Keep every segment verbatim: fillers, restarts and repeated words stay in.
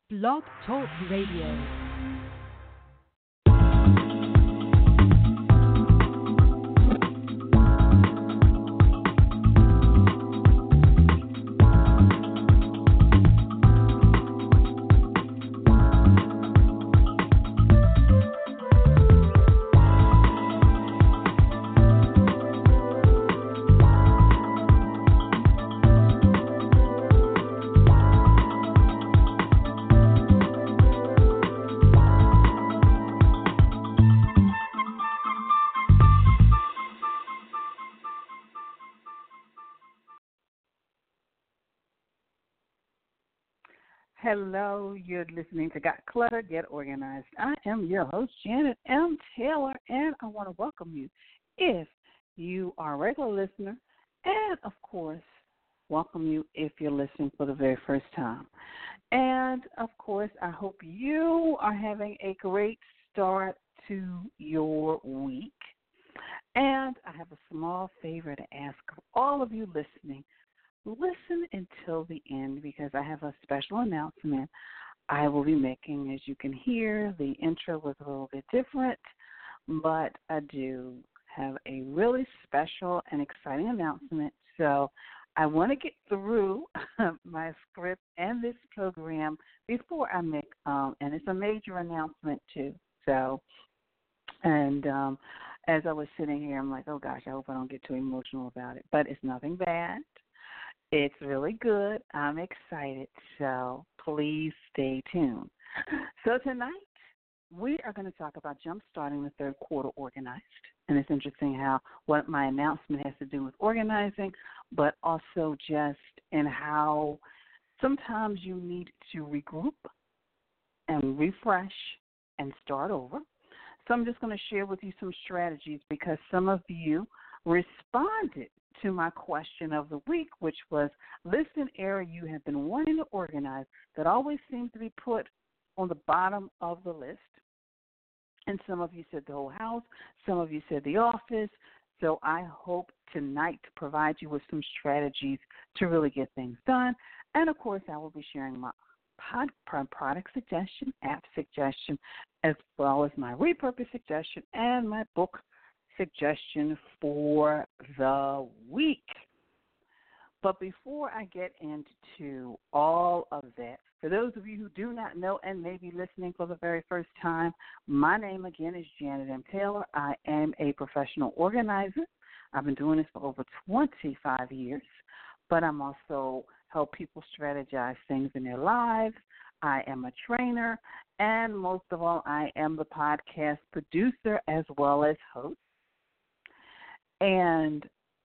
Blog Talk Radio. Hello, you're listening to Got Clutter, Get Organized. I am your host, Janet M. Taylor, and I want to welcome you if you are a regular listener, and, of course, welcome you if you're listening for the very first time. And, of course, I hope you are having a great start to your week. And I have a small favor to ask of all of you listening. Listen until the end because I have a special announcement I will be making. As you can hear, the intro was a little bit different, but I do have a really special and exciting announcement. So I want to get through my script and this program before I make, um, and it's a major announcement too. So, and um, as I was sitting here, I'm like, oh gosh, I hope I don't get too emotional about it, but it's nothing bad. It's really good. I'm excited, so please stay tuned. So tonight, we are going to talk about jump-starting the third quarter organized. And it's interesting how what my announcement has to do with organizing, but also just in how sometimes you need to regroup and refresh and start over. So I'm just going to share with you some strategies because some of you responded to my question of the week, which was, list an area you have been wanting to organize that always seems to be put on the bottom of the list. And some of you said the whole house. Some of you said the office. So I hope tonight to provide you with some strategies to really get things done. And, of course, I will be sharing my pod, product suggestion, app suggestion, as well as my repurpose suggestion and my book suggestion for the week. But before I get into all of that, for those of you who do not know and may be listening for the very first time, my name again is Janet M. Taylor. I am a professional organizer. I've been doing this for over twenty-five years, but I'm also help people strategize things in their lives. I am a trainer, and most of all, I am the podcast producer as well as host. And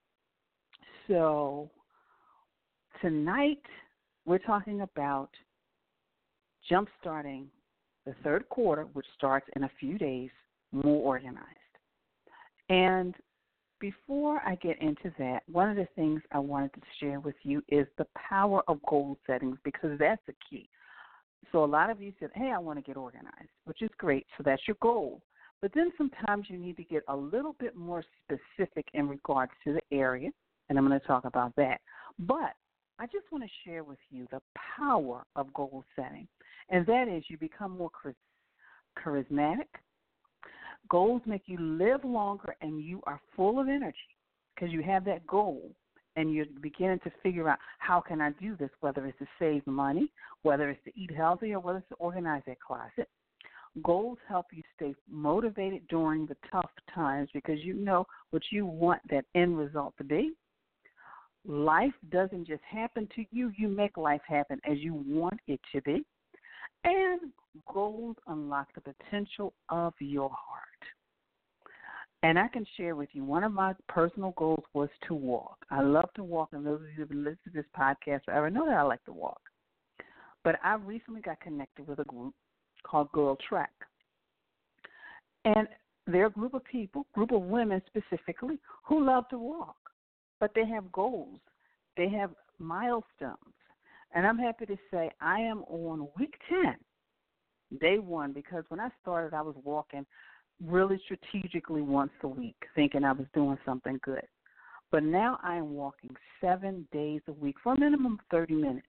so tonight we're talking about jump-starting the third quarter, which starts in a few days, more organized. And before I get into that, one of the things I wanted to share with you is the power of goal settings because that's the key. So a lot of you said, hey, I want to get organized, which is great. So that's your goal. But then sometimes you need to get a little bit more specific in regards to the area, and I'm going to talk about that. But I just want to share with you the power of goal setting, and that is you become more charismatic. Goals make you live longer, and you are full of energy because you have that goal, and you're beginning to figure out how can I do this, whether it's to save money, whether it's to eat healthy, or whether it's to organize that closet. Goals help you stay motivated during the tough times because you know what you want that end result to be. Life doesn't just happen to you. You make life happen as you want it to be. And goals unlock the potential of your heart. And I can share with you, one of my personal goals was to walk. I love to walk, and those of you who have been listening to this podcast forever know that I like to walk. But I recently got connected with a group called Girl Track. And they're a group of people, group of women specifically, who love to walk. But they have goals. They have milestones. And I'm happy to say I am on week ten, day one, because when I started, I was walking really strategically once a week, thinking I was doing something good. But now I am walking seven days a week for a minimum of thirty minutes.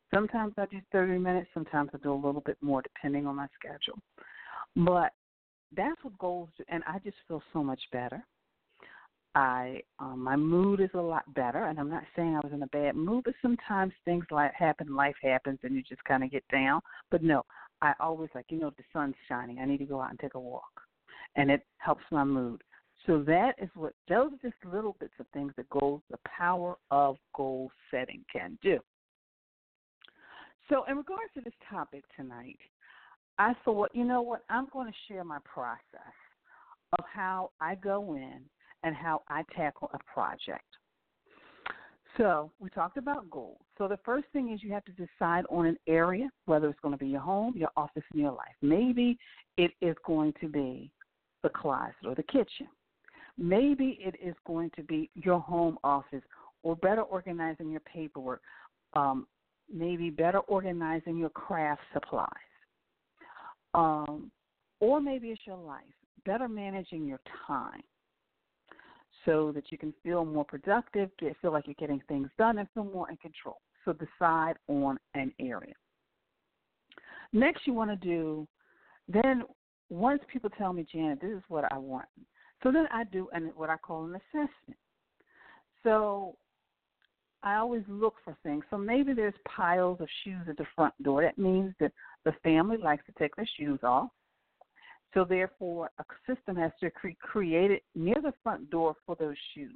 Sometimes I do thirty minutes. Sometimes I do a little bit more depending on my schedule. But that's what goals do, and I just feel so much better. I um, my mood is a lot better, and I'm not saying I was in a bad mood, but sometimes things like happen, life happens, and you just kind of get down. But no, I always like, you know, the sun's shining. I need to go out and take a walk, and it helps my mood. So that is what those are just little bits of things that goals, the power of goal setting can do. So in regards to this topic tonight, I thought, you know what, I'm going to share my process of how I go in and how I tackle a project. So we talked about goals. So the first thing is you have to decide on an area, whether it's going to be your home, your office, and your life. Maybe it is going to be the closet or the kitchen. Maybe it is going to be your home office, or better organizing your paperwork, um, maybe better organizing your craft supplies. Um, or maybe it's your life, better managing your time so that you can feel more productive, get, feel like you're getting things done, and feel more in control. So decide on an area. Next, you want to do, then once people tell me, Janet, this is what I want, so then I do an, what I call an assessment. So I always look for things. So maybe there's piles of shoes at the front door. That means that the family likes to take their shoes off. So therefore, a system has to be created near the front door for those shoes.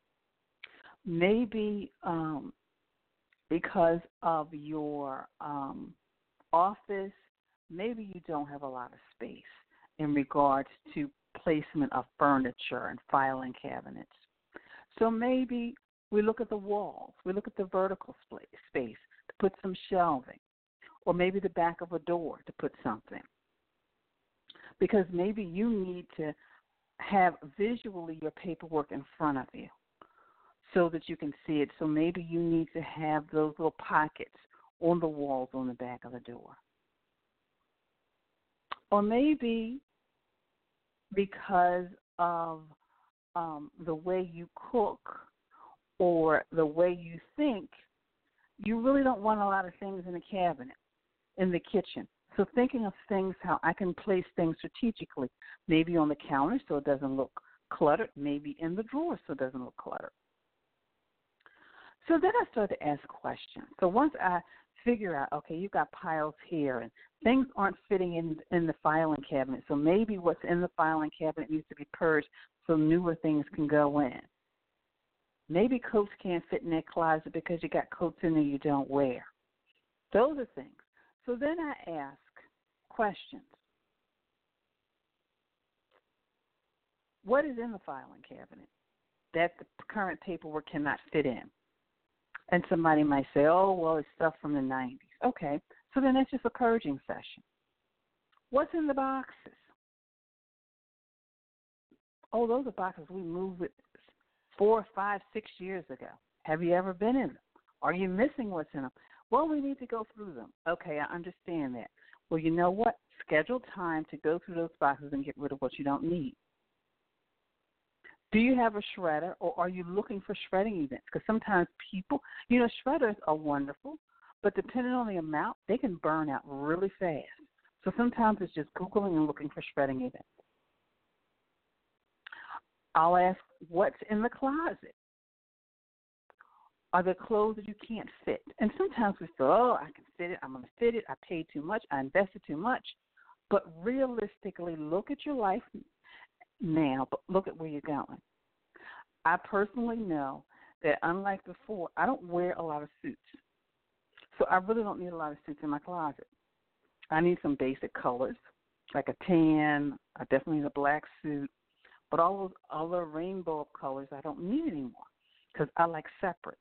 Maybe um, because of your um, office, maybe you don't have a lot of space in regards to placement of furniture and filing cabinets. So maybe we look at the walls. We look at the vertical space to put some shelving, or maybe the back of a door to put something. Because maybe you need to have visually your paperwork in front of you so that you can see it. So maybe you need to have those little pockets on the walls on the back of the door. Or maybe because of um, the way you cook or the way you think, you really don't want a lot of things in the cabinet, in the kitchen. So thinking of things, how I can place things strategically, maybe on the counter so it doesn't look cluttered, maybe in the drawer so it doesn't look cluttered. So then I started to ask questions. So once I figure out, okay, you've got piles here and things aren't fitting in in the filing cabinet, so maybe what's in the filing cabinet needs to be purged so newer things can go in. Maybe coats can't fit in that closet because you got coats in there you don't wear. Those are things. So then I ask questions. What is in the filing cabinet that the current paperwork cannot fit in? And somebody might say, oh, well, it's stuff from the nineties. Okay, so then that's just a purging session. What's in the boxes? Oh, those are boxes we moved with four, five, six years ago. Have you ever been in them? Are you missing what's in them? Well, we need to go through them. Okay, I understand that. Well, you know what? Schedule time to go through those boxes and get rid of what you don't need. Do you have a shredder, or are you looking for shredding events? Because sometimes people, you know, shredders are wonderful, but depending on the amount, they can burn out really fast. So sometimes it's just Googling and looking for shredding events. I'll ask, what's in the closet? Are there clothes that you can't fit? And sometimes we say, oh, I can fit it. I'm going to fit it. I paid too much. I invested too much. But realistically, look at your life now, but look at where you're going. I personally know that unlike before, I don't wear a lot of suits. So I really don't need a lot of suits in my closet. I need some basic colors, like a tan. I definitely need a black suit. But all those other rainbow colors I don't need anymore because I like separates.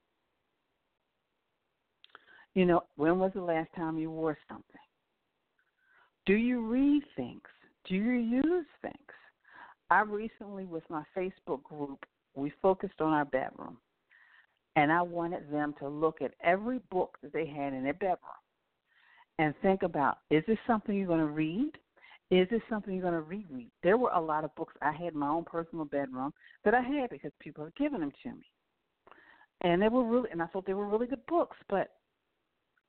You know, when was the last time you wore something? Do you read things? Do you use things? I recently, with my Facebook group, we focused on our bedroom, and I wanted them to look at every book that they had in their bedroom and think about, is this something you're going to read? Is this something you're going to reread? There were a lot of books I had in my own personal bedroom that I had because people had given them to me. And they were really, and I thought they were really good books, but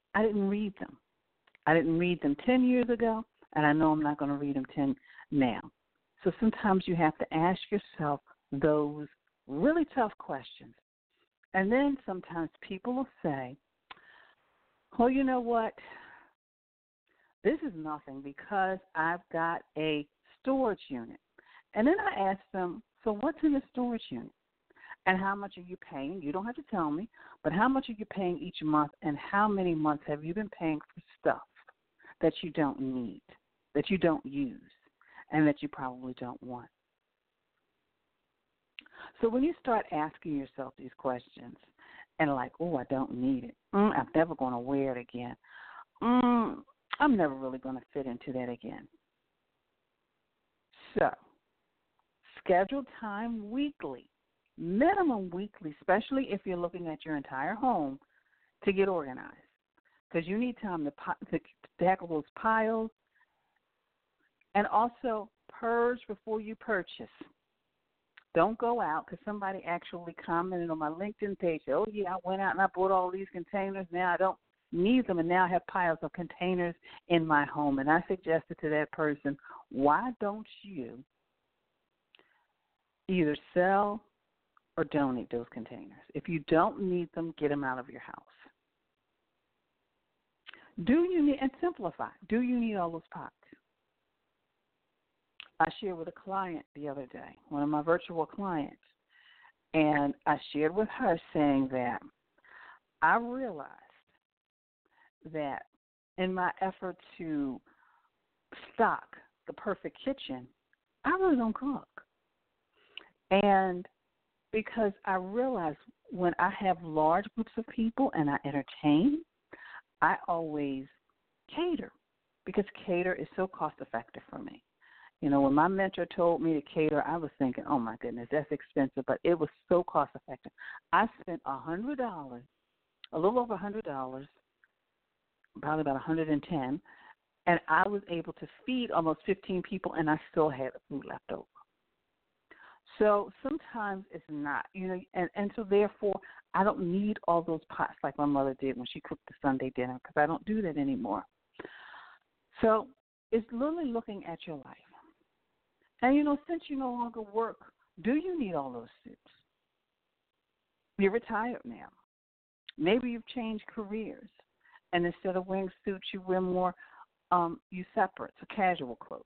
I didn't read them. I didn't read them ten years ago, and I know I'm not going to read them ten now. So sometimes you have to ask yourself those really tough questions. And then sometimes people will say, well, you know what? This is nothing because I've got a storage unit. And then I ask them, so what's in the storage unit? And how much are you paying? You don't have to tell me, but how much are you paying each month, and how many months have you been paying for stuff that you don't need, that you don't use, and that you probably don't want? So when you start asking yourself these questions and like, oh, I don't need it. Mm, I'm never going to wear it again. Mm, I'm never really going to fit into that again. So schedule time weekly, minimum weekly, especially if you're looking at your entire home, to get organized, because you need time to, to tackle those piles, and also purge before you purchase. Don't go out, because somebody actually commented on my LinkedIn page, oh, yeah, I went out and I bought all these containers. Now I don't need them, and now I have piles of containers in my home. And I suggested to that person, why don't you either sell or donate those containers? If you don't need them, get them out of your house. Do you need, and simplify, do you need all those pots? I shared with a client the other day, one of my virtual clients, and I shared with her saying that I realized that in my effort to stock the perfect kitchen, I really don't cook. And because I realized when I have large groups of people and I entertain, I always cater, because cater is so cost effective for me. You know, when my mentor told me to cater, I was thinking, oh, my goodness, that's expensive, but it was so cost effective. I spent one hundred dollars, a little over one hundred dollars, probably about one hundred ten dollars, and I was able to feed almost fifteen people, and I still had food left over. So sometimes it's not, you know, and, and so therefore I don't need all those pots like my mother did when she cooked the Sunday dinner, because I don't do that anymore. So it's literally looking at your life. And, you know, since you no longer work, do you need all those suits? You're retired now. Maybe you've changed careers, and instead of wearing suits, you wear more, um, you separate, so casual clothes.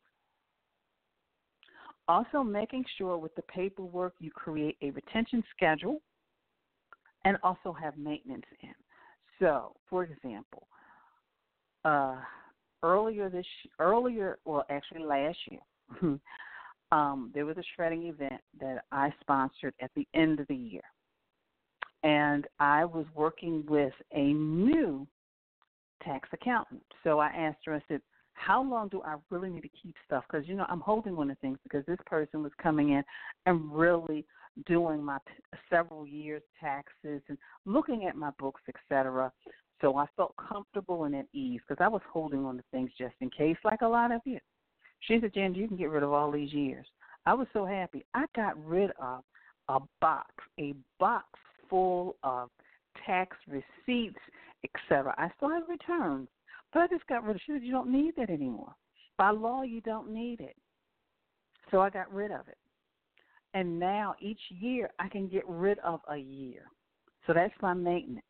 Also, making sure with the paperwork you create a retention schedule and also have maintenance in. So, for example, uh, earlier this earlier, well, actually last year, um, there was a shredding event that I sponsored at the end of the year, and I was working with a new tax accountant. So I asked her, I said, how long do I really need to keep stuff? Because, you know, I'm holding on to things because this person was coming in and really doing my t- several years' taxes and looking at my books, et cetera. So I felt comfortable and at ease because I was holding on to things just in case, like a lot of you. She said, Jan, you can get rid of all these years. I was so happy. I got rid of a box, a box full of tax receipts, et cetera. I still have returns. But I just got rid of it. She said, you don't need that anymore. By law, you don't need it. So I got rid of it. And now each year I can get rid of a year. So that's my maintenance.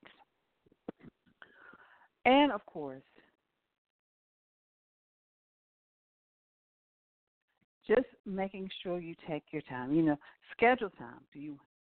And, of course, just making sure you take your time. You know, schedule time. Do you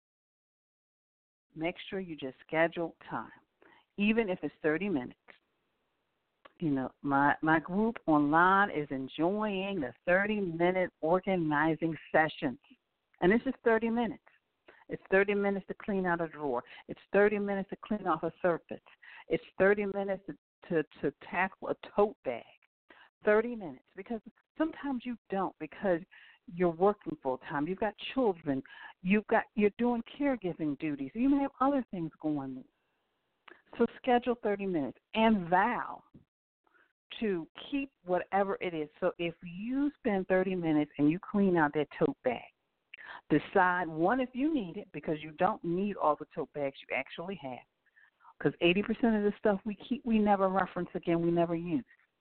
make sure you just schedule time, even if it's thirty minutes. You know, my, my group online is enjoying the thirty-minute organizing sessions. And this is thirty minutes. It's thirty minutes to clean out a drawer. It's thirty minutes to clean off a surface. It's thirty minutes to, to, to tackle a tote bag. thirty minutes. Because sometimes you don't because you're working full-time. You've got children. You've got, you're doing caregiving duties. You may have other things going on. So schedule thirty minutes and vow to keep whatever it is. So if you spend thirty minutes and you clean out that tote bag, decide, one, if you need it, because you don't need all the tote bags you actually have. because eighty percent of the stuff we keep, we never reference again, we never use.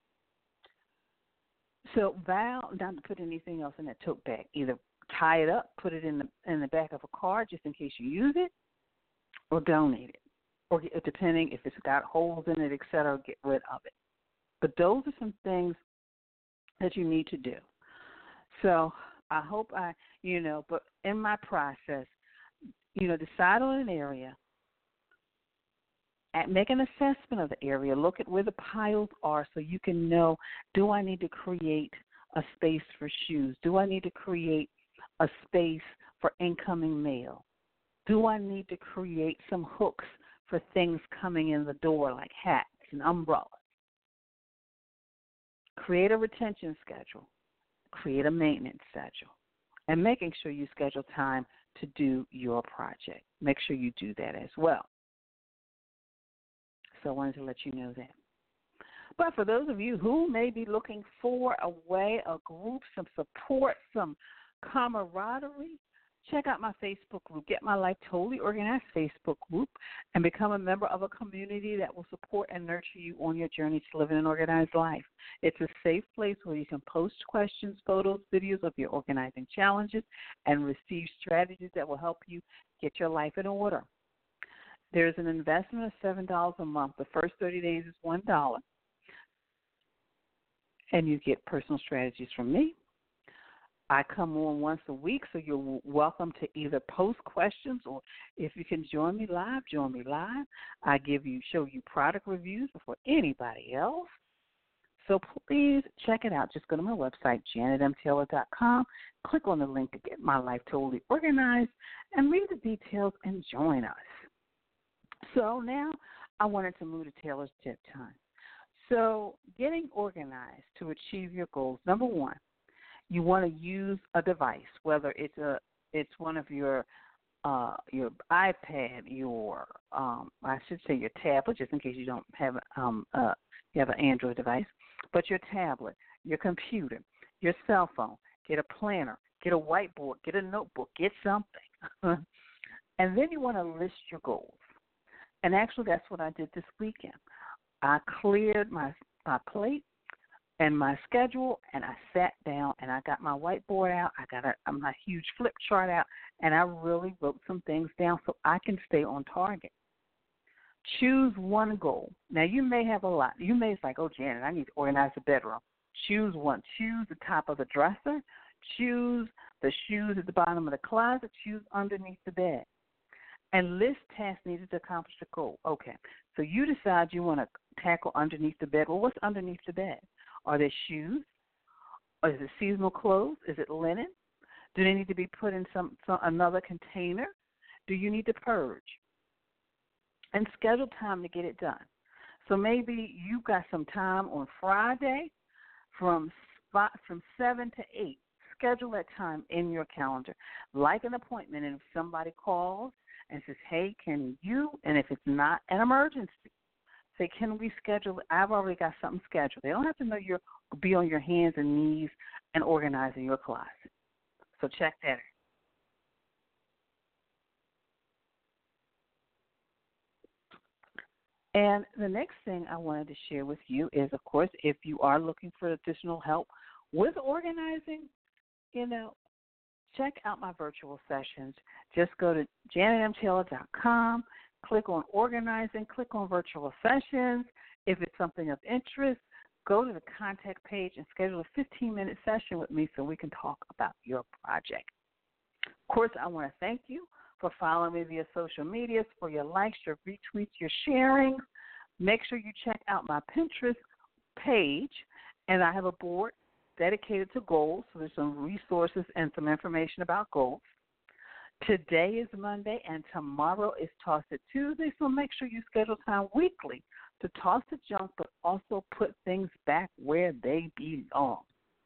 So vow not to put anything else in that tote bag. Either tie it up, put it in the in the back of a car just in case you use it, or donate it, or depending if it's got holes in it, et cetera, get rid of it. But those are some things that you need to do. So I hope I, you know, but in my process, you know, decide on an area, at, make an assessment of the area, look at where the piles are so you can know, do I need to create a space for shoes? Do I need to create a space for incoming mail? Do I need to create some hooks for things coming in the door like hats and umbrellas? Create a retention schedule. Create a maintenance schedule. And making sure you schedule time to do your project. Make sure you do that as well. So I wanted to let you know that. But for those of you who may be looking for a way, a group, some support, some camaraderie, check out my Facebook group, Get My Life Totally Organized Facebook group, and become a member of a community that will support and nurture you on your journey to living an organized life. It's a safe place where you can post questions, photos, videos of your organizing challenges, and receive strategies that will help you get your life in order. There's an investment of seven dollars a month. The first thirty days is one dollar, and you get personal strategies from me. I come on once a week, so you're welcome to either post questions or if you can join me live, join me live. I give you, show you product reviews before anybody else. So please check it out. Just go to my website, janet m taylor dot com, click on the link to Get My Life Totally Organized, and read the details and join us. So now I wanted to move to Taylor's Tip Time. So getting organized to achieve your goals, number one, you want to use a device, whether it's a it's one of your uh, your iPad, your um, I should say your tablet, just in case you don't have um, uh, you have an Android device, but your tablet, your computer, your cell phone. Get a planner, get a whiteboard, get a notebook, get something, and then you want to list your goals. And actually, that's what I did this weekend. I cleared my my plate and my schedule, and I sat down and I got my whiteboard out. I got a, my huge flip chart out, and I really wrote some things down so I can stay on target. Choose one goal. Now, you may have a lot. You may say, oh, Janet, I need to organize the bedroom. Choose one. Choose the top of the dresser. Choose the shoes at the bottom of the closet. Choose underneath the bed. And list tasks needed to accomplish the goal. Okay, so you decide you want to tackle underneath the bed. Well, what's underneath the bed? Are there shoes? Or is it seasonal clothes? Is it linen? Do they need to be put in some, some another container? Do you need to purge? And schedule time to get it done. So maybe you've got some time on Friday from spot, from seven to eight. Schedule that time in your calendar, like an appointment. And if somebody calls and says, hey, can you, and if it's not an emergency, say, can we schedule it? I've already got something scheduled. They don't have to know you're be on your hands and knees and organizing your closet. So check that out. And the next thing I wanted to share with you is, of course, if you are looking for additional help with organizing, you know, check out my virtual sessions. Just go to janet m taylor dot com, click on organizing, click on virtual sessions. If it's something of interest, go to the contact page and schedule a fifteen-minute session with me so we can talk about your project. Of course, I want to thank you for following me via social media, for your likes, your retweets, your sharing. Make sure you check out my Pinterest page, and I have a board dedicated to goals, so there's some resources and some information about goals. Today is Monday, and tomorrow is Toss It Tuesday, so make sure you schedule time weekly to toss the junk, but also put things back where they belong.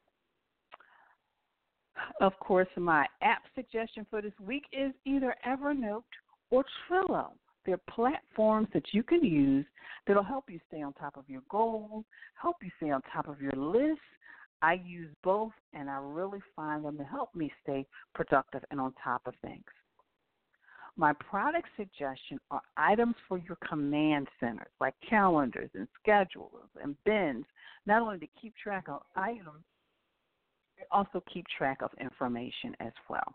Of course, my app suggestion for this week is either Evernote or Trello. They're platforms that you can use that will help you stay on top of your goals, help you stay on top of your list. I use both, and I really find them to help me stay productive and on top of things. My product suggestion are items for your command centers, like calendars and schedules and bins, not only to keep track of items, but also keep track of information as well.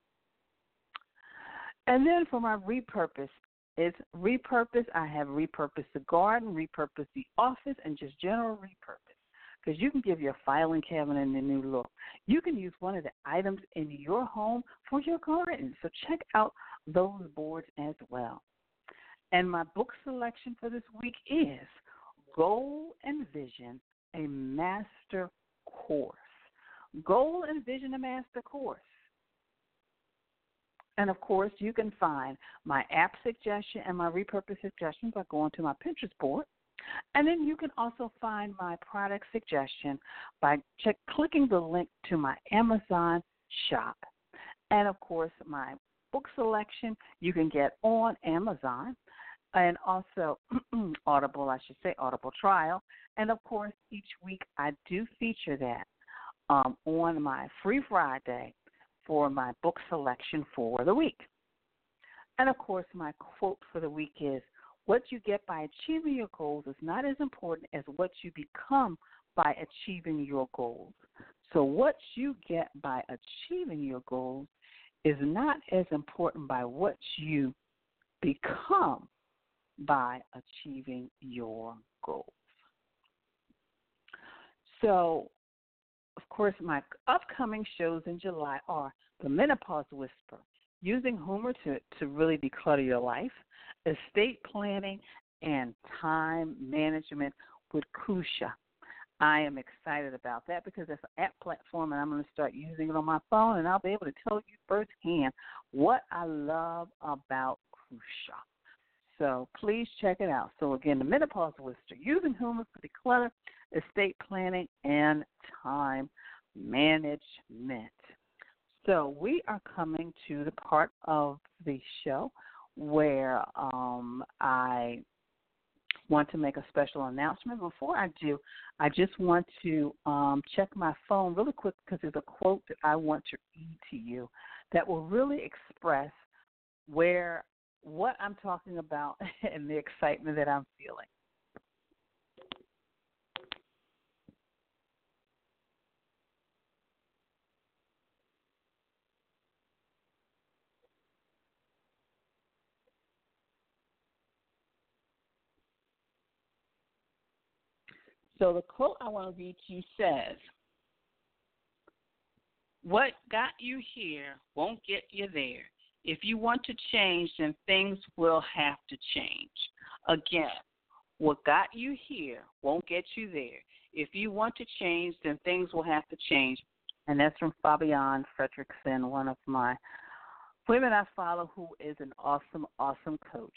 And then for my repurpose, it's repurpose. I have repurpose the garden, repurpose the office, and just general repurpose. Because you can give your filing cabinet a new look. You can use one of the items in your home for your garden. So check out those boards as well. And my book selection for this week is Goal and Vision, a Master Course. Goal and Vision, a Master Course. And, of course, you can find my app suggestion and my repurpose suggestions by going to my Pinterest board. And then you can also find my product suggestion by check, clicking the link to my Amazon shop. And, of course, my book selection you can get on Amazon and also Audible, I should say, Audible Trial. And, of course, each week I do feature that um, on my Free Friday for my book selection for the week. And, of course, my quote for the week is, what you get by achieving your goals is not as important as what you become by achieving your goals. So what you get by achieving your goals is not as important by what you become by achieving your goals. So, of course, my upcoming shows in July are The Menopause Whisper, using humor to, to really declutter your life, estate planning, and time management with Kusha. I am excited about that because it's an app platform, and I'm going to start using it on my phone, and I'll be able to tell you firsthand what I love about Kusha. So please check it out. So, again, The Menopause Whisper, using humor for declutter, estate planning, and time management. So we are coming to the part of the show where um, I want to make a special announcement. Before I do, I just want to um, check my phone really quick because there's a quote that I want to read to you that will really express where what I'm talking about and the excitement that I'm feeling. So the quote I want to read to you says, what got you here won't get you there. If you want to change, then things will have to change. Again, what got you here won't get you there. If you want to change, then things will have to change. And that's from Fabienne Fredrickson, one of my women I follow who is an awesome, awesome coach.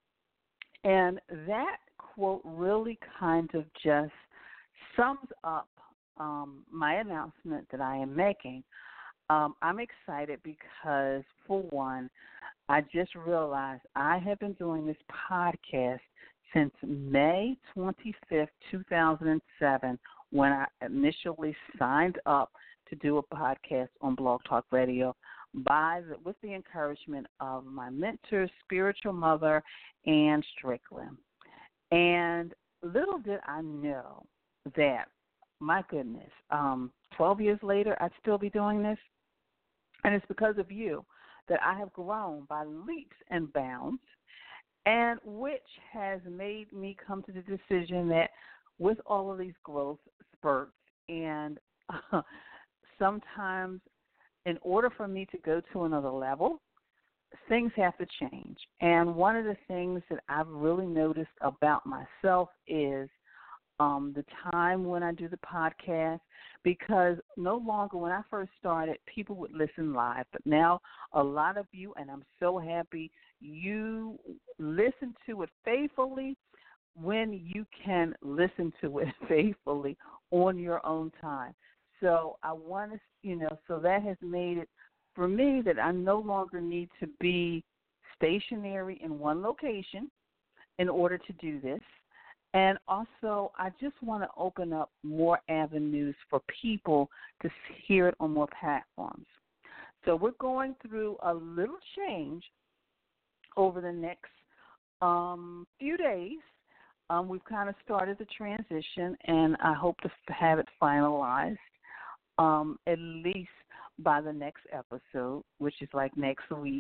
And that quote really kind of just sums up um, my announcement that I am making. Um, I'm excited because, for one, I just realized I have been doing this podcast since May twenty-fifth, two thousand seven, when I initially signed up to do a podcast on Blog Talk Radio by the, with the encouragement of my mentor, spiritual mother, Ann Strickland. And little did I know that, my goodness, um, twelve years later, I'd still be doing this. And it's because of you that I have grown by leaps and bounds, and which has made me come to the decision that with all of these growth spurts, and uh, sometimes in order for me to go to another level, things have to change. And one of the things that I've really noticed about myself is um, the time when I do the podcast, because no longer, when I first started, people would listen live. But now a lot of you, and I'm so happy, you listen to it faithfully when you can listen to it faithfully on your own time. So I want to, you know, so that has made it for me that I no longer need to be stationary in one location in order to do this. And also, I just want to open up more avenues for people to hear it on more platforms. So we're going through a little change over the next um, few days. Um, we've kind of started the transition, and I hope to have it finalized um, at least by the next episode, which is like next week.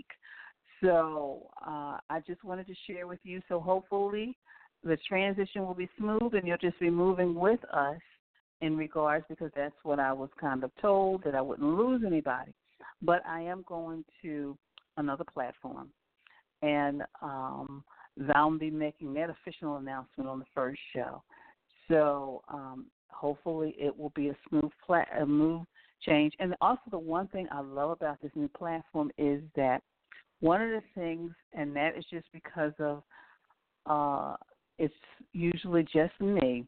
So uh, I just wanted to share with you. So hopefully the transition will be smooth, and you'll just be moving with us in regards, because that's what I was kind of told, that I wouldn't lose anybody. But I am going to another platform, and um, I'll be making that official announcement on the first show. So um, hopefully it will be a smooth, pla- a smooth change. And also the one thing I love about this new platform is that one of the things, and that is just because of uh, it's usually just me,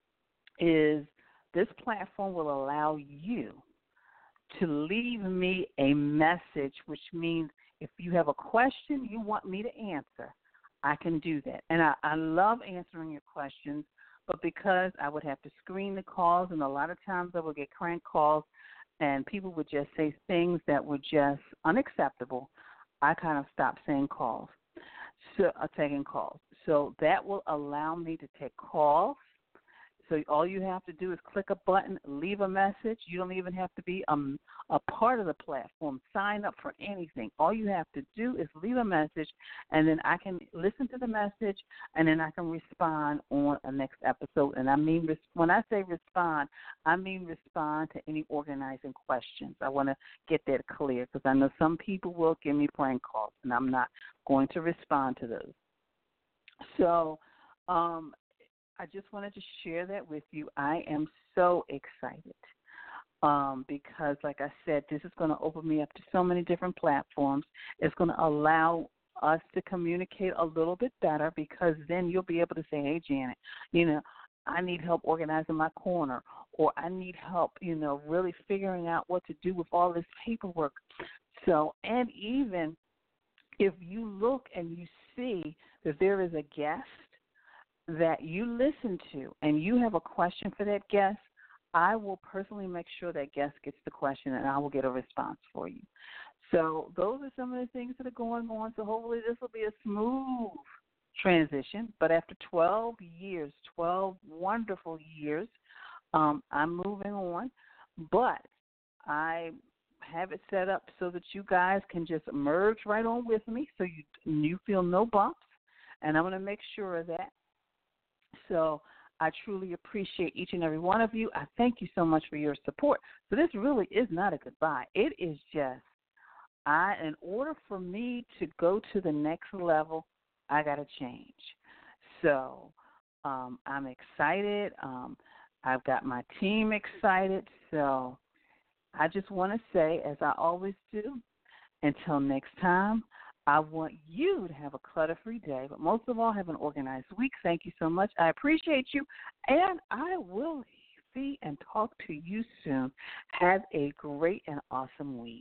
is this platform will allow you to leave me a message, which means if you have a question you want me to answer, I can do that. And I, I love answering your questions, but because I would have to screen the calls, and a lot of times I would get crank calls, and people would just say things that were just unacceptable, I kind of stopped saying calls, so uh, taking calls. So that will allow me to take calls. So all you have to do is click a button, leave a message. You don't even have to be um, a part of the platform, sign up for anything. All you have to do is leave a message, and then I can listen to the message, and then I can respond on a next episode. And I mean, when I say respond, I mean respond to any organizing questions. I want to get that clear, because I know some people will give me prank calls, and I'm not going to respond to those. So, um, I just wanted to share that with you. I am so excited um, because, like I said, this is going to open me up to so many different platforms. It's going to allow us to communicate a little bit better, because then you'll be able to say, hey, Janet, you know, I need help organizing my corner, or I need help, you know, really figuring out what to do with all this paperwork. So, and even if you look and you see that there is a guest that you listen to and you have a question for that guest, I will personally make sure that guest gets the question, and I will get a response for you. So those are some of the things that are going on. So hopefully this will be a smooth transition. But after twelve years, twelve wonderful years, um, I'm moving on. But I have it set up so that you guys can just merge right on with me, so you you feel no bumps, and I'm going to make sure of that. So I truly appreciate each and every one of you. I thank you so much for your support. So this really is not a goodbye. It is just, I, in order for me to go to the next level, I got to change. So um, I'm excited. Um, I've got my team excited. So I just want to say, as I always do, until next time, I want you to have a clutter-free day, but most of all, have an organized week. Thank you so much. I appreciate you, and I will see and talk to you soon. Have a great and awesome week.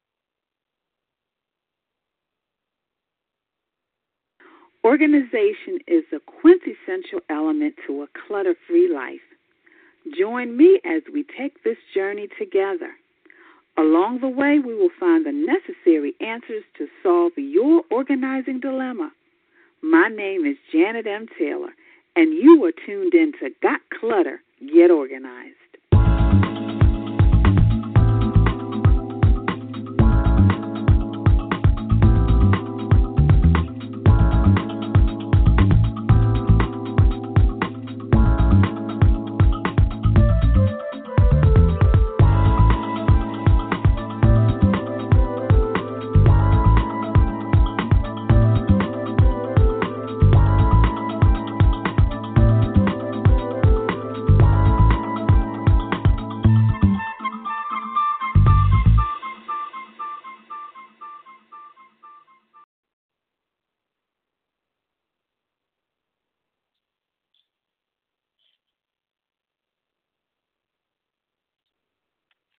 Organization is a quintessential element to a clutter-free life. Join me as we take this journey together. Along the way, we will find the necessary answers to solve your organizing dilemma. My name is Janet M. Taylor, and you are tuned in to Got Clutter, Get Organized.